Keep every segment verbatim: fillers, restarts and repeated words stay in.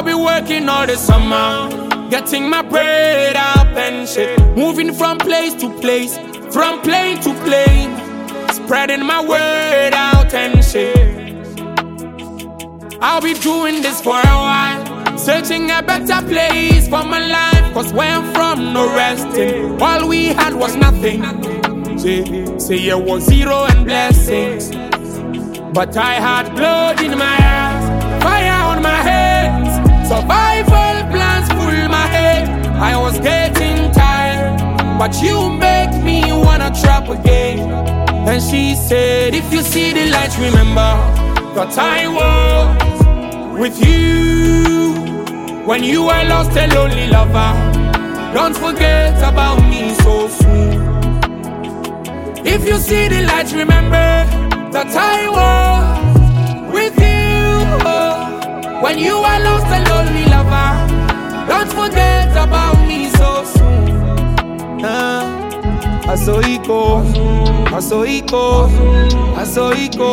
I'll be working all the summer, getting my bread up and shit. Moving from place to place, from plane to plane, spreading my word out and shit. I'll be doing this for a while, searching a better place for my life. Cause where I'm from, no resting. All we had was nothing. Say, say it was zero and blessings. But I had blood in my eyes, fire on my hands, survival plans full my head. I was getting tired, but you make me wanna trap again. And she said, if you see the light, remember that I was with you when you were lost a lonely lover. Don't forget about me so soon. If you see the light, remember that I was with you oh, when you were lost a lonely lover. Don't forget about me so soon. uh. Asoiko, Asoiko, Asoiko,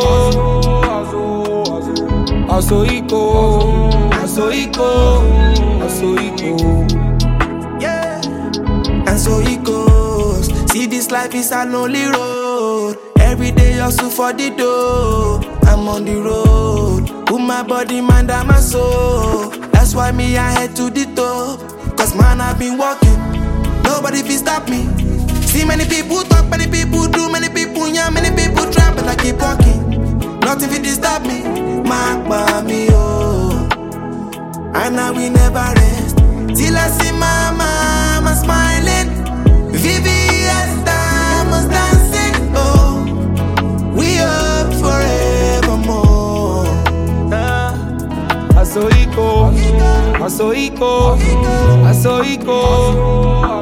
Asoiko, Asoiko, Asoiko. Yeah, and so it goes. See, this life is a lonely road. Every day hustle for the dough. I'm on the road, put my body, mind, and my soul. That's why me I head to the top. Cause man, I've been walking, nobody can stop me. See many people talk, many people do, many people yeah, many people try, but I keep walking. Nothing will disturb me. Mark by me, oh. And I will never rest till I see my mama smiling. Vivian diamonds dancing, oh. We up forevermore. uh, Asoiko, Asoiko, Asoiko.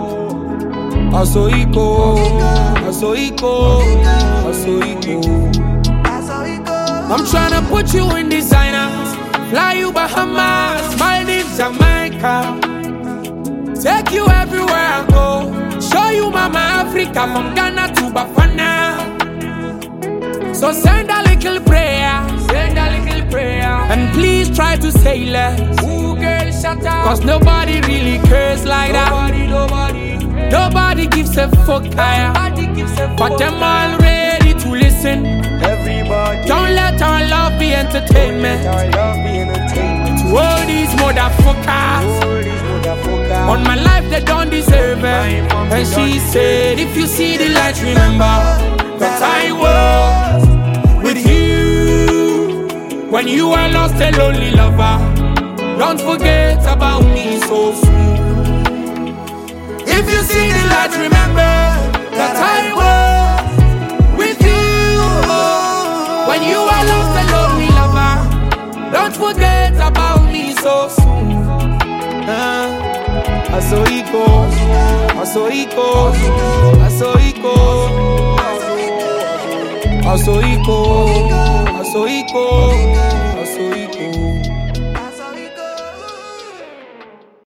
Asoiko, Asoiko, Asoiko. I'm tryna put you in designers, fly you Bahamas, Maldives, Jamaica. Take you everywhere I go, show you Mama Africa from Ghana to Bafana. So send a little prayer, send a little prayer, and please try to say less. Ooh, girl, shut up. Cause nobody really cares like nobody, that. Nobody. Nobody gives a fuck higher, but them all ready to listen. Everybody. Don't let our love be entertainment. Our love be entertainment. To all these motherfuckers, all these motherfuckers. On my life they don't deserve it. And she said, if you see the light, remember that I was with you when you were lost a lonely lover. Don't forget about me so soon. If you see the light, remember that I was with you oh, when you were lost a lonely lover. Don't forget about me so soon. uh, Asoiko, Asoiko, Asoiko, Asoiko, Asoiko.